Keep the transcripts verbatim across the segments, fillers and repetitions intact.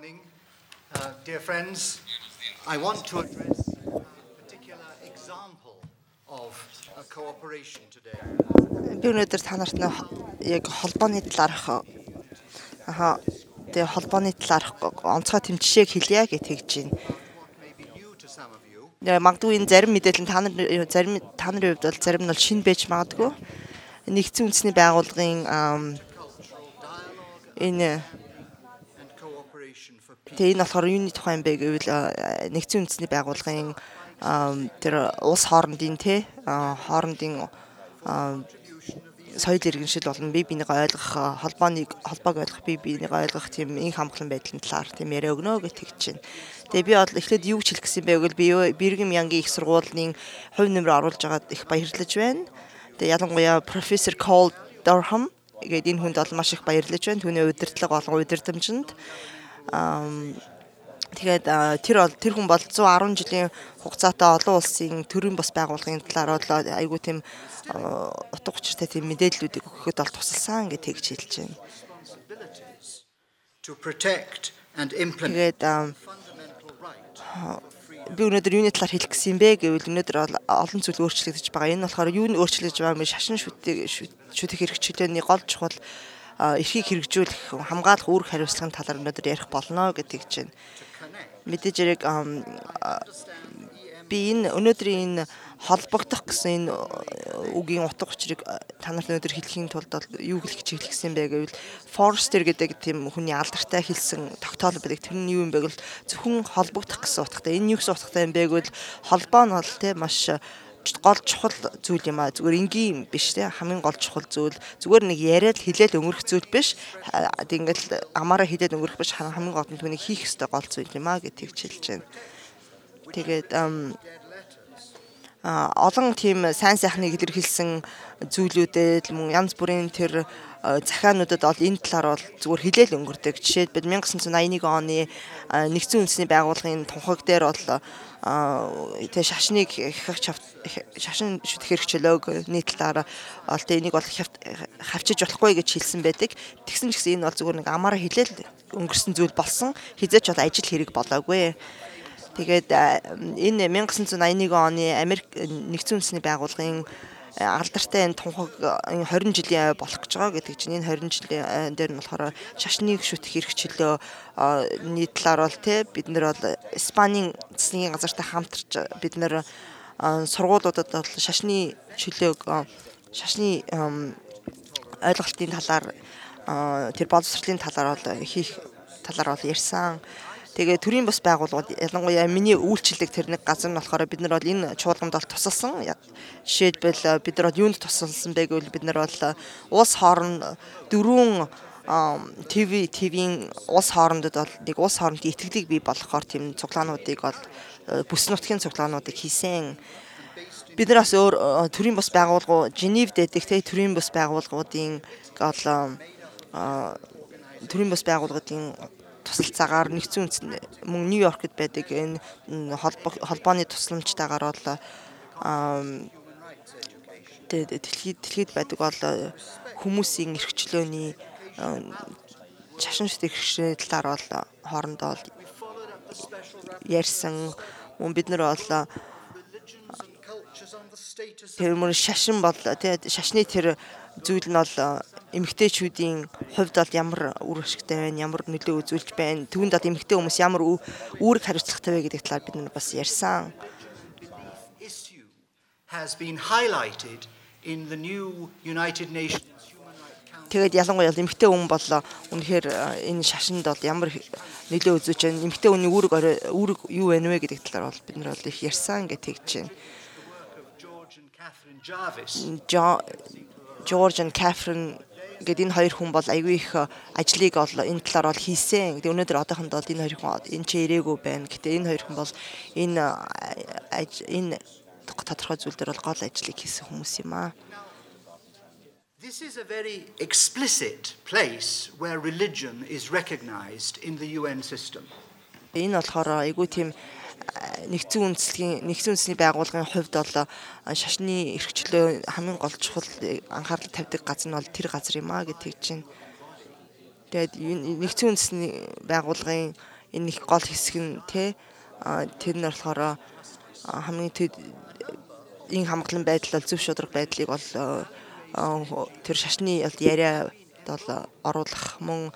morning. Uh, dear friends, I want to address a particular example of a cooperation today. Би өнөөдөр та нарт нэг яг холбооны талаарх аа тэгээ холбооны талаарх онцгой тэм жишээг хэлье гэж тэгж байна. What may be new to some of you, Тэгээ магадгүй энэ зарим мэдээлэл та нар зарим та нарын хувьд бол зарим нь бол шинэ байж магадгүй. Нэгдсэн үндэсний байгууллагын cultural dialogue энэ and cooperation for peace. тэгээ энэ болохоор юуны тухай юм бэ гэвэл а, нэгдсэн үндэсний байгууллагын а, тэр улс хоорондын те а, хоорондын а, соёл иргэншил болон бие биенийг ойлгох а, холбооныг холбоог ойлгох бие биенийг ойлгох тийм ин хамглан байдлын талаар тийм яриа өгнө гэж тэгж байна. Тэгээ би бол эхлээд юу ч хэлэх гэсэн бэ гэвэл би Биргем Янгийн их сургуулийн хувь нэмрээ оруулж байгаад их баярлаж байна. Тэгээ ялангуяа профессор Cole Durham гэдэг энэ хүнд бол маш их баярлаж байна. Түүний удирдлага болон удирдамжинд тэгээд а, тэр бол тэр хүн бол one hundred жилийн хугацаатай олон улсын төрийн бас байгууллагын талаар бол айгүй тийм а, утга учиртай тийм мэдээллүүдийг өгөхөд бол тусалсан гэж тэгж хэлж байна. Responsibilities to protect and implement Тэгээд а, fundamental right. би өнөөдөр юуны талаар хэлэх гэсэн юм бэ гэвэл өнөөдөр бол олон зүйл өөрчлөгдөж байгаа. Энэ болохоор юу нь өөрчлөгдөж байгаа юм шашин шүтэг шүтэх хэрэгчлээний гол чухал а, эрхийг хэрэгжүүлэх хамгаалах үүрэг хариуцлагын талаар өнөөдөр ярих болно гэж тэгж байна. Мэдээж яг ам, а, би энэ өнөөдрийн энэ холбогдох гэсэн энэ үгийн утга учирыг а, та нарт өнөөдөр хэлэхийн тулд бол юу хэлэх гэж хэлсэн бэ гэвэл Forster гэдэг тийм хүний алдартай хэлсэн тогтоол байдаг. Тэр нь юу юм бэ гэвэл зөвхөн холбогдох гэсэн утгатай. Энэ юу гэсэн утгатай юм бэ гэвэл холбоо нь бол тийм маш гол чухал зүйл юм а. Зүгээр энгийн биш тийм хамгийн гол чухал зүйл. Зүгээр нэг яриад хэлээл өнгөрөх зүйл биш. Тэг ингээл амаараа хэлээд өнгөрөх биш. Хамгийн гол нь түүнийг хийх ёстой гол зүйл юм а гэж тэгж хэлж байна. Тэгээд ам, а, олон тийм сайн сайхныг илэрхийлсэн зүйлүүдэд мөн янз бүрийн тэр а, захиануудад бол энэ талаар бол зүгээр хэлээл өнгөрдөг. Жишээд бид nineteen eighty-one оны а, нэгдсэн үндэсний байгууллагын тунхаг дээр бол тэг шашныг хягч шашин шүтэх хэрэгчлөөний талаар бол тэг энийг бол хавчиж болохгүй гэж хэлсэн байдаг. Тэгсэн ч гэсэн энэ бол зүгээр нэг амаараа хэлээл өнгөрсөн зүйл болсон. Хизээч бол ажил хэрэг болоогүй. Тэгээд а, энэ nineteen eighty-one оны Америк нэгдсэн үндэсний байгууллагын а, алдартай энэ тунхаг энэ twenty жилийн ай болох гэж байгаа гэдэг чинь энэ twenty жилийн ай дээр нь болохоор шашныг шүтэх хэрэгчлөө ний талаар бол те бид нар бол Испанийн засгийн газартай хамтарч бид нар а, сургуулиудад бол шашны чөлөөг а, шашны ам, ойлголтын талаар а, тэр боловсролын талаар бол хийх талаар бол ярьсан. Тэгээ төрийн бас байгууллагууд ялангуяа миний үйлчлэг тэр нэг газар нь болохоор бид нар бол энэ чуулганд бол тусалсан. Жишээлбэл бид нар бол юунд тусалсан бэ гэвэл бид нар бол улс хооронд дөрвөн ТV ТV-ийн улс хоорондод бол нэг улс хоорондын итгэлийг бий болгохоор тийм цуглаануудыг бол бүс нутгийн цуглаануудыг хийсэн. Бид нар бас өөр төрийн бас байгууллагууд Женевд дэдэх те төрийн бас байгууллагуудын бол төрийн бас байгууллагуудын тусалцаагаар нэгдсэн үндэсний мөн Нью-Йоркд байдаг энэ холбооны тусламжтайгаар бол дэлхийд дэлхийд байдаг бол хүмүүсийн эрхчлөөний шашин шүтэх хэрэгчлээ талаар бол хоорондоо ярьсан. Мөн бид нар бол тэр мөр шашин бол тэгээд шашны тэр зүйл нь бол эмэгтэйчүүдийн хувьд бол ямар үр ашигтай байна, ямар нөлөө үзүүлж байна. Түүнд бол эмэгтэй хүмүүс ямар үүрэг хариуцлагатай вэ гэдэг талаар бид нар бас ярьсан. Issue has been highlighted in the new United Nations Human Rights Council. Тэгээд ялангуяа эмэгтэй хүн бол үнэхээр энэ шашинд бол ямар нөлөө үзүүлж байна, эмэгтэй хүний үүрэг үүрэг юу байна вэ гэдэг талаар бол бид нар бол их ярьсан гэж тэгж байна. George and Catherine Jarvis. George and Catherine гэдэг энэ хоёр хүн бол айгүй их ажлыг бол энэ талаар бол хийсэн. Тэгээ өнөөдөр одоохонд бол энэ хоёр хүн энэ ч ирээгүй байна. Гэтэ энэ хоёр хүн бол энэ энэ тодорхой зүйл дээр бол гол ажлыг хийсэн хүмүүс юм аа. This is a very explicit place where religion is recognized in the U N system. Энэ болохоор айгүй тийм нэгдсэн үндэсний нэгдсэн үндэсний байгууллагын хувьд бол шашны эрхчлөө хамгийн гол чухал анхаарал тавьдаг газар нь бол тэр газар юм аа гэж тэгж байна. Тэгээд нэгдсэн үндэсний байгууллагын энэ их гол хэсэг нь те тэр нь болохоор хамгийн төд энэ хамгаалан байдал бол зөв шударга байдлыг бол тэр шашны яриа бол оруулах мөн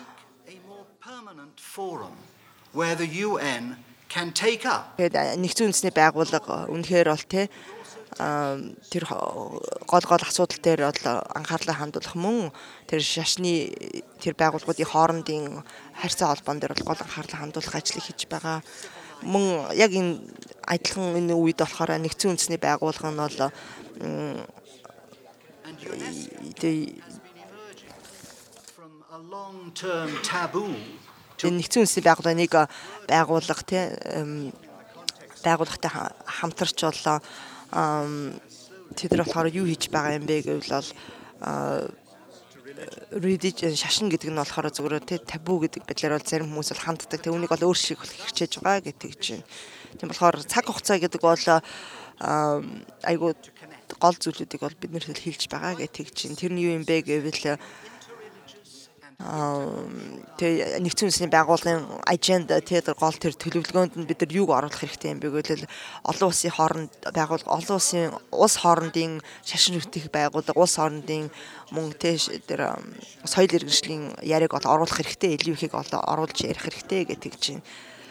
where the U N can take up. Тэгээд нэгдсэн үндэсний байгууллага үнэхээр бол те тэр гол гол асуудал дээр бол анхаарлаа хандуулах мөн тэр шашны тэр байгууллагуудын хоорондын харьцаа холбоон дээр бол гол анхаарлаа хандуулах ажлыг хийж байгаа. Мөн яг энэ адилхан энэ үед болохоор нэгдсэн үндэсний байгууллага нь бол from a long-term taboo нэгдсэн үндэсний байгууллага нэг байгууллага те байгууллагатай хамтарч боллоо тэд нар болохоор юу хийж байгаа юм бэ гэвэл бол religion шашин гэдэг нь болохоор зөвхөн те табу гэдэг байдлаар бол зарим хүмүүс бол ханддаг. Тэг үүнийг бол өөрчлөх хэрэгжиж байгаа гэдэг чинь. Тийм болохоор цаг хугацаа гэдэг бол айгуу гол зүйлүүдийг бол бид нэр хэлж байгаа гэдэг чинь. Тэр нь юу юм бэ гэвэл тэг нэгдсэн үндэсний байгууллагын аженда тэр гол тэр төлөвлөгөөнд нь бид нар юуг оруулах хэрэгтэй юм бэ гэвэл олон улсын хооронд байгууллага олон улсын улс хоорондын шашин шүтэх байгууллага улс хоорондын мөн тэр соёл иргэншлийн яриаг бол оруулах хэрэгтэй илүү ихийг оруулж ярих хэрэгтэй гэдэг чинь.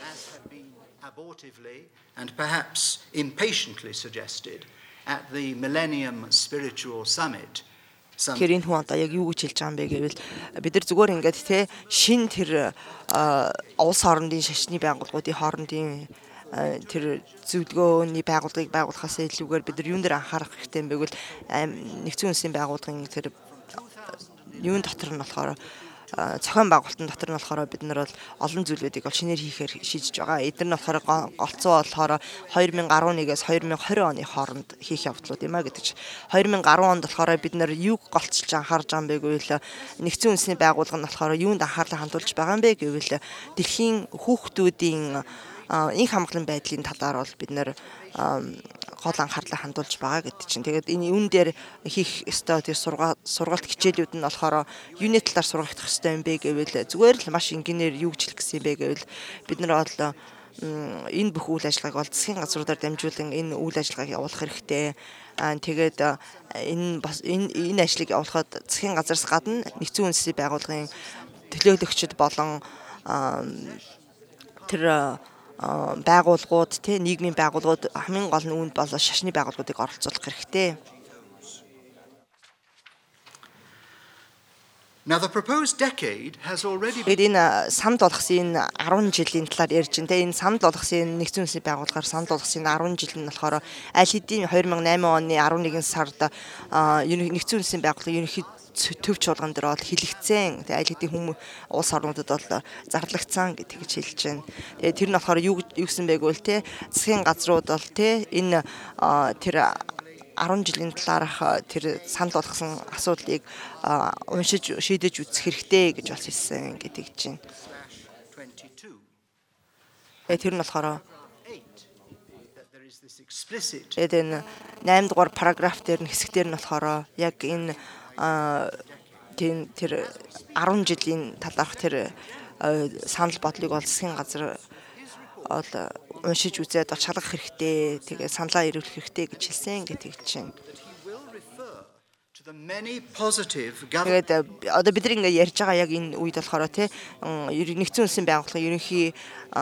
And perhaps impatiently suggested at the Millennium Spiritual Summit. Тэгэхээр энэ хүн одоо яг юу гэж хэлж байгаа юм бэ гэвэл бид нар зүгээр ингээд те шин тэр улс хоорондын шашны байгууллагуудын хоорондын тэр зөвлөгөөний байгууллагыг байгуулахаас илүүгээр бид нар юун дээр анхаарах хэрэгтэй юм бэ гэвэл нэгдсэн үндэсний байгууллагын тэр юун дотор нь болохоор цохон байгуулалтын дотор нь болохоор бид нар бол олон зүйлүүдийг бол шинээр хийхээр шийдэж байгаа. Эдгээр нь болохоор голцоо болохоор two thousand eleven-ээс two thousand twenty оны хооронд хийх явдлууд юм а гэдэг чинь. two thousand ten онд болохоор бид нар юуг голцолж анхаарж байгаа юм бэ гэвэл нэгдсэн үндэсний байгууллага нь болохоор юунд анхаарлаа хандуулж байгаа юм бэ гэвэл дэлхийн хүүхдүүдийн инх хамгаалын байдлын талаар бол бид нар гол анхаарлаа хандуулж байгаа гэдэг чинь. Тэгээд энэ юун дээр хийх ёстой тэр сургаалт хичээлүүд нь болохоор юуны талаар сургагдах ёстой юм бэ гэвэл зүгээр л маш энгийнээр юу гэж хэлэх гэсэн юм бэ гэвэл бид нар бол энэ бүх үйл ажиллагааг бол засгийн газруудаар дамжуулан энэ үйл ажиллагааг явуулах хэрэгтэй. Тэгээд энэ бас энэ энэ ажлыг явуулахад засгийн газраас гадна нэгдсэн үндэсний байгууллагын төлөөлөгчд болон тэр байгууллагууд те нийгмийн байгууллагууд хамгийн гол нь үүнд бол шашны байгууллагуудыг оролцуулах хэрэгтэй. Now the proposed decade has already been энэ самд болгосон энэ ten жилийн талаар ярьж байна. Тэ энэ самд болгосон нэгдсэн үндэсний байгууллагаар самд болгосон ten жил нь болохоор аль хэдийн two thousand eight оны eleven сард нэгдсэн үндэсний байгууллага ерөнхий төв чуулган дээр бол хилэгцэн тэгээ аль хэдийн хүмүүс улс орнуудад бол зарлагдсан гэдэг гэж хэлж байна. Тэгээ тэр нь болохоор юу юу гэсэн бэ гэвэл те засгийн газрууд бол те энэ тэр ten жилийн талаарх тэр санал болгосон асуудлыг уншиж шийдэж үзэх хэрэгтэй гэж бас хэлсэн гэдэг чинь. Тэгээ тэр нь болохоор тэгээд энэ eight дугаар параграф дээр нь хэсэг дээр нь болохоор яг энэ тийм тэр ten жилийн талаарх тэр санал бодлыг бол засгийн газар бол уншиж үзээд бол шалгах хэрэгтэй. Тэгээ саналаа ирүүлэх хэрэгтэй гэж хэлсэн гэдэг чинь. Тэгээд одоо бид нэг ярьж байгаа яг энэ үед болохоор тий нэгдсэн үндэсний байгууллага ерөнхий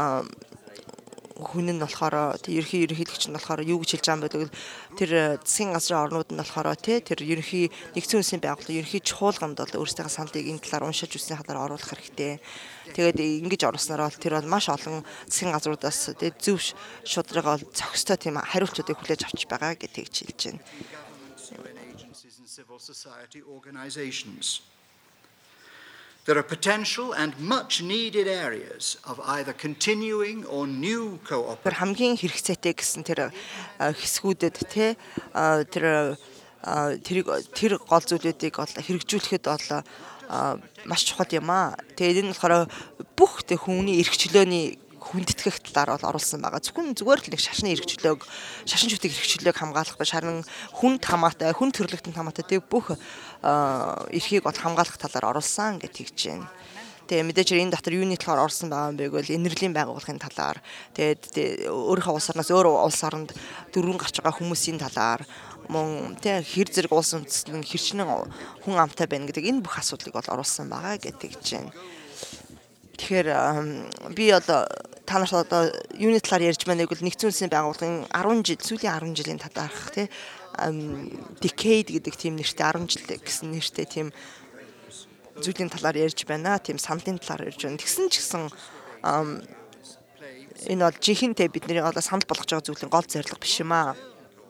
хүн нь болохоор тэр ерхий ерөнхийлөгч нь болохоор юу гэж хэлж байгаа юм бэ гэвэл тэр засгийн газрын орнууд нь болохоор тий тэр ерөнхий нэгдсэн үндэсний байгууллага ерөнхий чуулганд бол өөрсдийнхээ саналыг энэ талаар уншиж үзсний хадаар оруулах хэрэгтэй. Тэгээд ингэж оруулснаар бол тэр бол маш олон засгийн газруудаас тий зөв шударга бол зохистой тийм хариултуудыг хүлээж авч байгаа гэдгийг хэлж байна. There are potential and much needed areas of either continuing or new cooperation. Тэр хамгийн хэрэгцээтэй гэсэн тэр хэсгүүдэд те тэр тэр тэр гол зүйлүүдийг бол хэрэгжүүлэхэд бол маш чухал юм аа. Тэгээд энэ болохоор бүх тэ хүний эрх чөлөөний хүндэтгэх талаар бол оруулсан байгаа. Зөвхөн зүгээр л нэг шашны эрх чөлөөг, шашин шүтэх эрх чөлөөг хамгаалах ба шарн хүнд хамаатай, хүн төрлөختөнд хамаатай тэг бүх эрхийг бол хамгаалах талаар оруулсан гэж хэлж байна. Тэгээ мэдээж энэ дотор юуны талаар орсон байгаа юм бэ гэвэл инэрлийн байгууллагын талаар тэгээд өөрийнхөө улс орноос өөр улс оронд дөрвөн гарч байгаа хүмүүсийн талаар мөн тэг хэр зэрэг улс үндэстэн хэрчнэн хүн амтай байна гэдэг энэ бүх асуудлыг бол оруулсан байгаа гэдэг чинь. Тэгэхээр би одоо та нарт одоо юуны талаар ярьж байна гэвэл нэгдсэн улсын байгууллагын арван жил сүүлийн арван жилийн татаарх тий decade гэдэг тийм нэртэй арван жил гэсэн нэртэй тийм зүйлийн талаар ярьж байна. Тийм саналын талаар ярьж байна. Тэгсэн ч гэсэн энэ бол жинхэнэ бидний одоо санал болгож байгаа зүйлийн гол зорилго биш юм аа.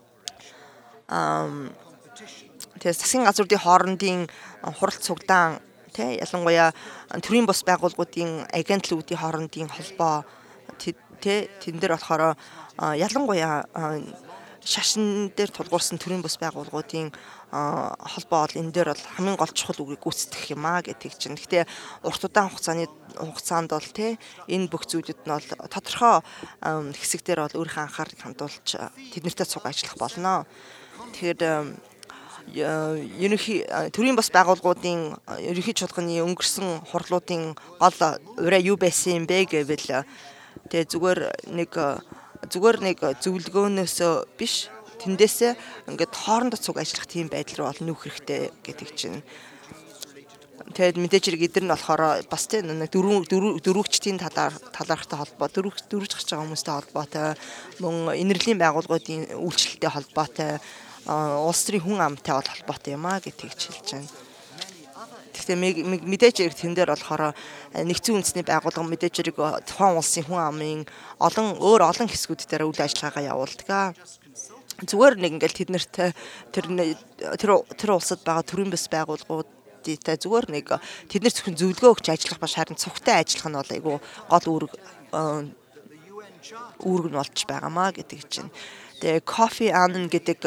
Ам тэгээ засгийн газруудын хоорондын хурал цугдаан тий ялангуяа төрийн бус байгууллагуудын агентлуудын хоорондын холбоо тий тэн дээр болохоор ялангуяа шашин дээр тулгуурсан төрийн бус байгууллагуудын холбоо бол энэ дээр бол хамгийн гол чухал үгийг гүйцэтгэх юм аа гэдэг чинь. Гэхдээ урт удаан хугацааны хугацаанд бол тий энэ бүх зүйлүүд нь бол тодорхой хэсэг дээр бол өөрийнхөө анхаарлыг хандуулж тэднэртэй цуг ажиллах болно. Тэгэхээр ерөнхий төрийн бус байгууллагуудын ерөнхий чуулганы өнгөрсөн хурлуудын гол ураа юу байсан юм бэ гэвэл тэгээ зүгээр нэг зүгээр нэг зөвлөгөөнөөс биш тэндээсээ ингээд хоорондоо цуг ажиллах тийм байдал руу бол нүүх хэрэгтэй гэдэг чинь. Тэгээд мэдээж хэрэг эдгээр нь болохоор бас тийм нэг дөрөв дөрвөгчдийн талаар талаархтай холбоо дөрөв дөрвж гарч байгаа хүмүүстэй холбоотой мөн инэрлийн байгууллагуудын үйлчлэлтэй холбоотой улс төрийн хүн амтай бол холбоотой юм аа гэдгийг хэлж байна. Гэхдээ мэдээж хэрэг тэн дээр болохоор нэгдсэн үндэсний байгууллага мэдээж хэрэг тухайн улсын хүн амын олон өөр олон хэсгүүд дээр үйл ажиллагаагаа явуулдаг. Зүгээр нэг ингээл тэднэрт тэр тэр тэр улсад байгаа төрийн бус байгууллагуудтай зүгээр нэг тэднэр зөвхөн зөвлөгөө өгч ажиллах ба харин цогтой ажиллах нь бол айгүй гол үүрэг үүрэг нь болж байгаамаа гэдэг чинь. Тэгээ Кофи Аннан гэдэг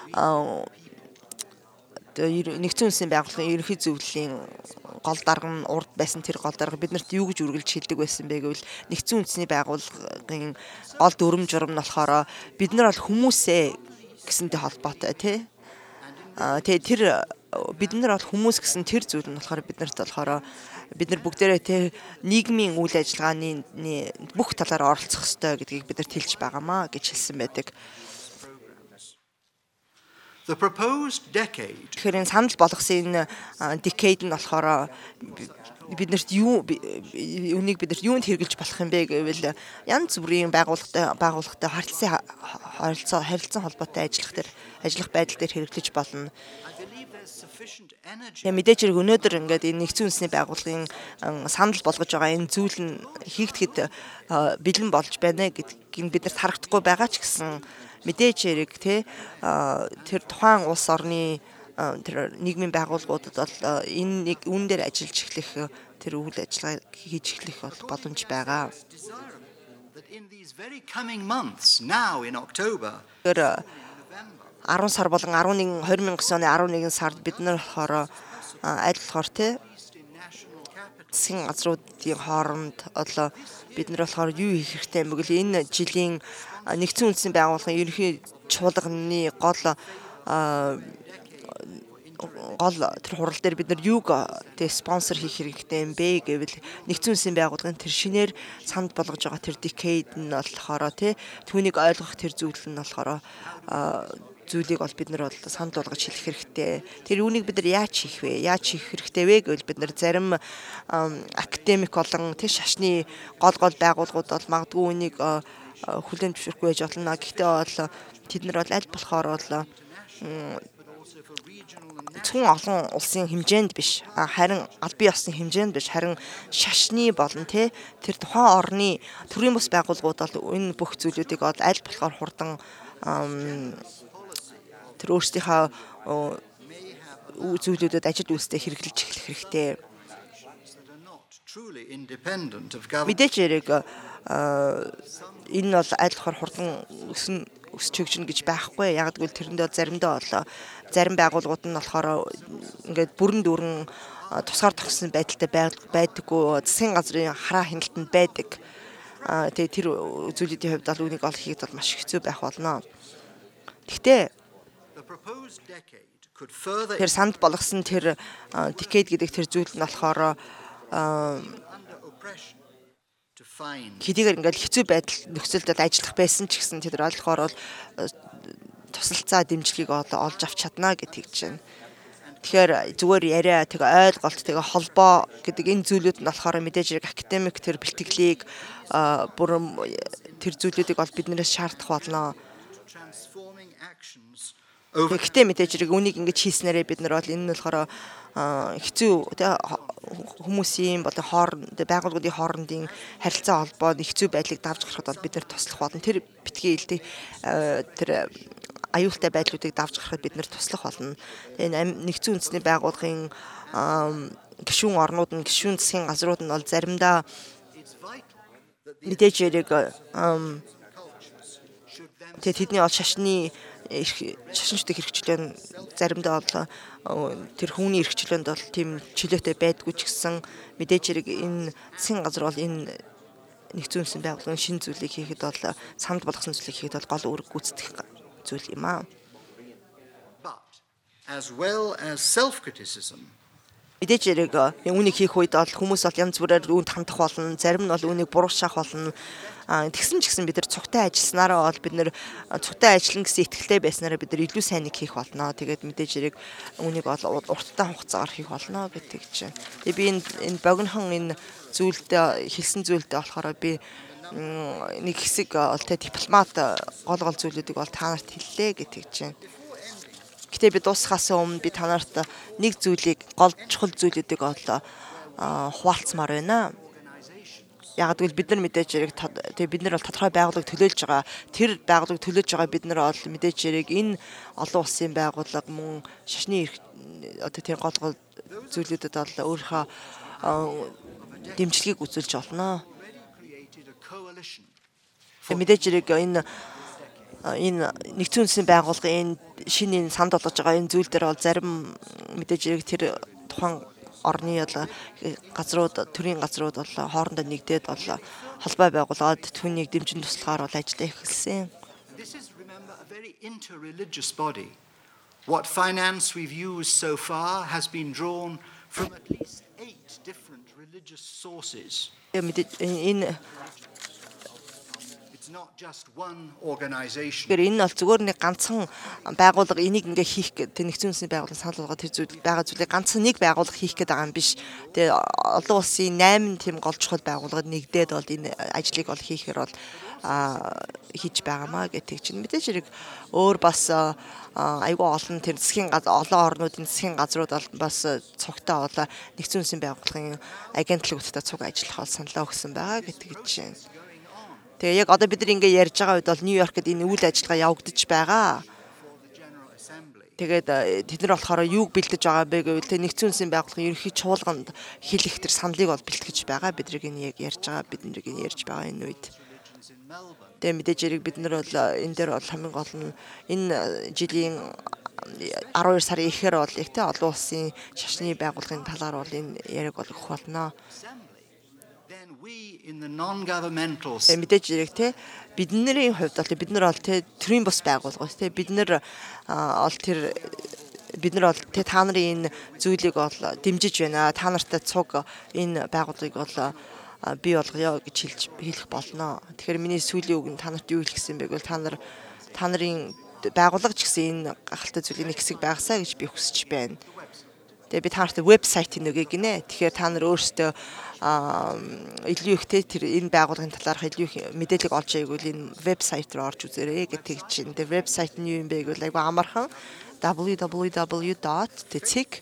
нэгдсэн үндэсний байгууллагын ерөнхий зөвлөлийн гол дарга нь урд байсан тэр гол дарга биднэрт юу гэж үргэлж хэлдэг байсан бэ гэвэл нэгдсэн үндэсний байгууллагын гол дүрм журам нь болохоор бид нар бол хүмүүсээ гэсэнтэй холбоотой тий. Аа тэгээ тэр бид нар бол хүмүүс гэсэн тэр зүйл нь болохоор биднэрт болохоор бид нар бүгдээрээ тий нийгмийн үйл ажиллагааны бүх талаар оролцох ёстой гэдгийг бидэрт хэлж байгаамаа гэж хэлсэн байдаг. The proposed decade. Тэгэхээр энэ санал болгосон энэ decade нь болохоор биднэрт юу үнийг биднэрт юунд хэрэгжилж болох юм бэ гэвэл янз бүрийн байгууллагатай байгууллагатай харилцан харилцаа харилцан холбоотой ажиллах дээр ажиллах байдал дээр хэрэглэж болно. Тэгээ мэдээж хэрэг өнөөдөр ингээд энэ нэгдсэн үндэсний байгууллагын санал болгож байгаа энэ зүйл нь хийгдэхэд бэлэн болж байна гэдгийг бидэрт харагдахгүй байгаа ч гэсэн мэдээж хэрэг тий тэр тухайн улс орны тэр нийгмийн байгууллагуудад бол энэ нэг үүн дээр ажиллаж эхлэх тэр үйл ажиллагаа хийж эхлэх боломж байгаа. Тэр арван сар болон арван нэгэн двадцать мянган оны арван нэгэн сард бид нар болохоор аль болохоор тий засгийн газруудын хооронд одоо бид нар болохоор юу хийх хэрэгтэй юм бэ гэвэл энэ жилийн нэгдсэн үндэсний байгууллагын ерөнхий чуулганы гол гол тэр хурал дээр бид нар юуг тэг спонсор хийх хэрэгтэй юм бэ гэвэл нэгдсэн үндэсний байгууллагын тэр шинээр санд болгож байгаа тэр decade нь болохоор тий түүнийг ойлгох тэр зүйл нь болохоор зүйлийг бол бид нар бол санд болгож хэлэх хэрэгтэй. Тэр үүнийг бид нар яаж хийх вэ? Яаж хийх хэрэгтэй вэ гэвэл бид нар зарим академик болон тий шашны гол гол байгууллагууд бол магадгүй үүнийг хүлээн зөвшөөрөхгүй байж болно. Гэхдээ бол тэд нар бол аль болохоор бол зөвхөн олон улсын хэмжээнд биш харин аль бие усны хэмжээнд биш харин шашны болон тий тэр тухайн орны төрийн бус байгууллагууд бол энэ бүх зүйлүүдийг бол аль болохоор хурдан тэр өөрсдийнхөө зүйлүүдэд ажил үйлстэй хэрэглэж эхлэх хэрэгтэй. Мэдээж хэрэг энэ бол аль болохоор хурдан өснө өсч хөгжинэ гэж байхгүй. Яг гэвэл тэрэндээ заримдаа бол зарим байгууллагууд нь болохоор ингээд бүрэн дүүрэн тусгаар тогтсон байдалтай байдаггүй засгийн газрын хараа хяналтанд байдаг. Тэгээ тэр зүйлүүдийн хувьд бол үнийг ол хийхэд бол маш хэцүү байх болно. Гэхдээ тэр санд болгосон тэр decade гэдэг тэр зүйл нь болохоор хэдийгээр ингээл хэцүү байдал нөхцөлд ажиллах байсан ч гэсэн тэд нар болохоор бол тусалцаа дэмжлэгийг олж авч чадна гэдгийг чинь. Тэгэхээр зүгээр яриа тэгээ ойлголт тэгээ холбоо гэдэг энэ зүйлүүд нь болохоор мэдээж яг академик тэр бэлтгэлийг бүр тэр зүйлүүдийг бол биднээс шаардах болно. Гэхдээ мэдээж яг үнийг ингэж хийснээрээ бид нар бол энэ нь болохоор хэцүү хүмүүсийн болон хооронд байгууллагуудын хоорондын харилцаа холбоо хэцүү байдлыг давж гарахад бол бид нар туслах болно. Тэр битгий илдэг тэр аюултай байдлуудыг давж гарахад бид нар туслах болно. Энэ нэгдсэн үндэсний байгууллагын гишүүн орнууд нь гишүүн засгийн газрууд нь бол заримдаа мэдээж яг тэгээд тэдний ол шашны шашинчдын хэрэгчлэн заримдаа бол тэр хүний хэрэгчлэнд бол тийм чөлөөтэй байдгүй ч гэсэн мэдээж хэрэг энэ засгийн газар бол энэ нэгдсэн үндэсний байгууллагын шинэ зүйлийг хийхэд бол санд болгосон зүйлийг хийхэд бол гол үүрэг гүйцэтгэх зүйл юм аа. As well as self-criticism. Мэдээж хэрэг үүнийг хийх үед бол хүмүүс бол янз бүрээр үүнд хандах болно, зарим нь бол үүнийг буруушаах болно. Тэгсэн ч гэсэн бид нар цугтай ажилласнараа бол бид нар цугтай ажиллана гэсэн итгэлтэй байснараа бид нар илүү сайныг хийх болно. Тэгээд мэдээж хэрэг үүнийг бол урттай хугацаагаар хийх болно гэдэг чинь. Тэгээ би энэ энэ богинохон энэ зүйлдээ хэлсэн зүйлдээ болохоор би нэг хэсэг бол тэ дипломат гол гол зүйлүүдийг бол та нарт хэллээ гэдэг чинь. Гэтэ би дуусахаас өмнө би та нарт нэг зүйлийг гол чухал зүйлүүдийг бол хуваалцмаар байна. Яг гэвэл бид нар мэдээж хэрэг тэгээ бид нар бол тодорхой байгууллага төлөөлж байгаа. Тэр байгууллага төлөөлж байгаа бид нар бол мэдээж хэрэг энэ олон улсын байгууллага мөн шашны одоо тэр гол гол зүйлүүдэд бол өөрийнхөө дэмжлэгийг үзүүлж болно. Мэдээж хэрэг энэ энэ нэгдсэн үндэсний байгууллагын энэ шинэ энэ санд болгож байгаа энэ зүйл дээр бол зарим мэдээж хэрэг тэр тухайн орны газрууд төрийн газрууд бол хоорондоо нэгдээд бол холбоо байгуулад түүнийг дэмжин туслахаар бол ажиллаа эхэлсэн. This is remember a very interreligious body. What finance we've used so far has been drawn from at least eight different religious sources. Энэ not just one organization. Тэр энэ бол зүгээр нэг ганцхан байгууллага энийг ингээ хийх гэдэг нэгдсэн үндэсний байгууллага санал болгоод тэр зүйл байгаа зүйлийг ганцхан нэг байгууллага хийх гэдэг байгаа юм биш. Тэгээ олон улсын найман тийм гол чухал байгууллагад нэгдээд бол энэ ажлыг бол хийхээр бол хийж байгаамаа гэдэг чинь мэдээж хэрэг өөр бас айгүй олон тэр засгийн газар олон орнуудын засгийн газрууд бол бас цугтаа болоо нэгдсэн үндэсний байгууллагын агентлагуудтай цуг ажиллах бол саналаа өгсөн байгаа гэдэг чинь. Тэгээ яг одоо бид нар ингээ ярьж байгаа үед бол Нью-Йоркд энэ үйл ажиллагаа явагдаж байгаа. Тэгээд тэд нар болохоор юуг бэлдэж байгаа бэ гэвэл тэ нэгдсэн үндэсний байгууллагын ерөнхий чуулганд хэлэх тэр саналыг бол бэлтгэж байгаа. Бидний энэ яг ярьж байгаа бидний энэ ярьж байгаа энэ үед. Тэгээ мэдээж хэрэг бид нар бол энэ дээр бол хамгийн гол нь энэ жилийн аравдугаар сарын эхээр бол яг тэ олон улсын шашны байгууллагын талаар бол энэ яриаг бол өгөх болно. Мэдээж хэрэг те бидний хувьд бол бид нар бол те төрийн бус байгууллага те бид нар ол тэр бид нар бол те та нарын энэ зүйлийг бол дэмжиж байна. Та нартай цуг энэ байгууллагыг бол бий болгоё гэж хэлж хэлэх болно. Тэгэхээр миний сүүлийн үг нь та нарт юу хэлсэн бэ гэвэл та нар та нарын байгууллага ч гэсэн энэ гахалтай зүйлийн нэг хэсэг байгаасаа гэж би хүсэж байна. Тэгээ би та нарт вебсайт нөгөө гинэ. Тэгэхээр та нар өөрсдөө илүү ихтэй тэр энэ байгууллагын талаарх илүү их мэдээлэл олж байвал энэ вебсайт руу орж үзээрэй гэдэг чинь. Тэгээ вебсайт нь юу юм бэ гэвэл айгүй амархан w w w dot the tick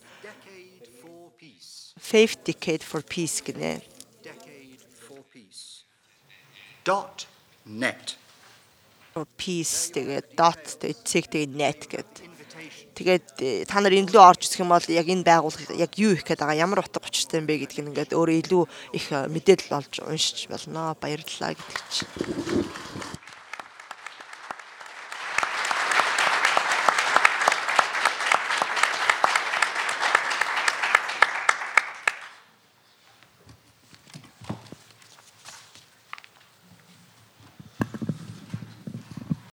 fifth decade for peace гинэ. dot net peace тэгээ dot tick тэгээ net гэдэг. Тэгээд та нар энэ лөө орж үзэх юм бол яг энэ байгууллага яг юу их гээд байгаа ямар утга учиртай юм бэ гэдгийг ингээд өөрөө илүү их мэдээлэл олж уншиж болно. Баярлалаа гэдэг чинь.